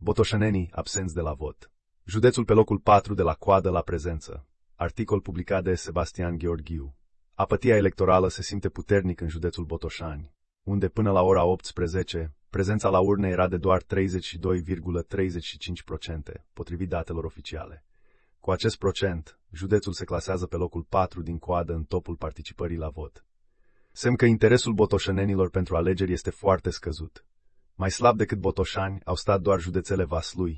Botoșanenii absenți de la vot. Județul pe locul 4 de la coadă la prezență. Articol publicat de Sebastian Gheorghiu. Apatia electorală se simte puternic în județul Botoșani, unde până la ora 18, prezența la urne era de doar 32,35%, potrivit datelor oficiale. Cu acest procent, județul se clasează pe locul 4 din coadă în topul participării la vot. Semn că interesul botoșanenilor pentru alegeri este foarte scăzut. Mai slab decât Botoșani au stat doar județele Vaslui,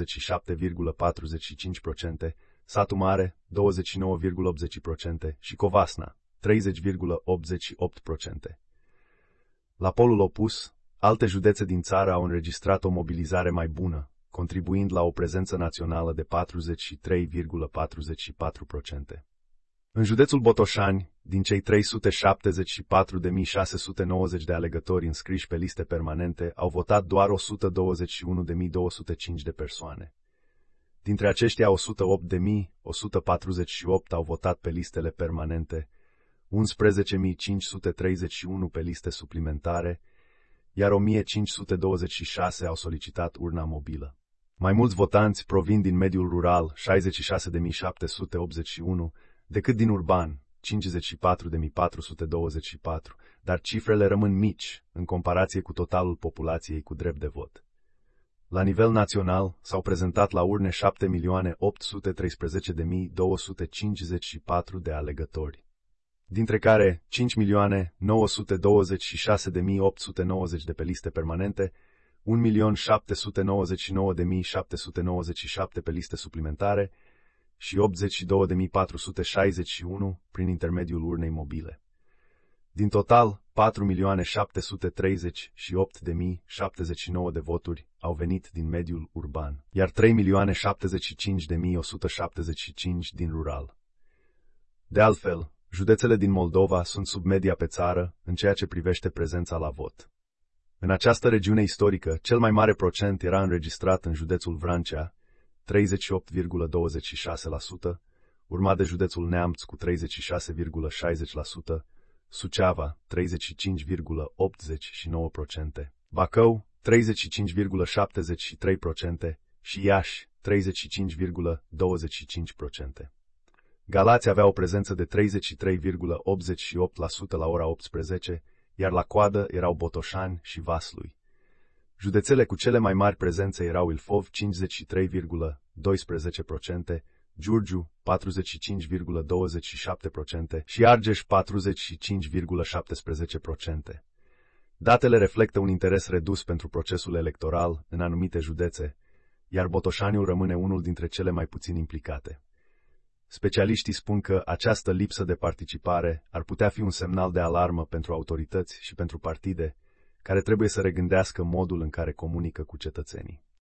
27,45%, Satu Mare, 29,80% și Covasna, 30,88%. La polul opus, alte județe din țară au înregistrat o mobilizare mai bună, contribuind la o prezență națională de 43,44%. În județul Botoșani, din cei 374.690 de alegători înscriși pe liste permanente, au votat doar 121.205 de persoane. Dintre aceștia, 108.148 au votat pe listele permanente, 11.531 pe liste suplimentare, iar 1.526 au solicitat urna mobilă. Mai mulți votanți provin din mediul rural, 66.781, decât din urban, 54.424, dar cifrele rămân mici în comparație cu totalul populației cu drept de vot. La nivel național s-au prezentat la urne 7.813.254 de alegători, dintre care 5.926.890 de pe liste permanente, 1.799.797 pe liste suplimentare și 82.461 prin intermediul urnei mobile. Din total, 4.738.079 de voturi au venit din mediul urban, iar 3.075.175 din rural. De altfel, județele din Moldova sunt sub media pe țară în ceea ce privește prezența la vot. În această regiune istorică, cel mai mare procent era înregistrat în județul Vrancea, 38,26%, urmat de județul Neamț cu 36,60%, Suceava, 35,89%, Bacău, 35,73% și Iași, 35,25%. Galați avea o prezență de 33,88% la ora 18, iar la coadă erau Botoșani și Vaslui. Județele cu cele mai mari prezențe erau Ilfov, 53,12%, Giurgiu, 45,27% și Argeș, 45,17%. Datele reflectă un interes redus pentru procesul electoral în anumite județe, iar Botoșaniul rămâne unul dintre cele mai puțin implicate. Specialiștii spun că această lipsă de participare ar putea fi un semnal de alarmă pentru autorități și pentru partide, care trebuie să regândească modul în care comunică cu cetățenii.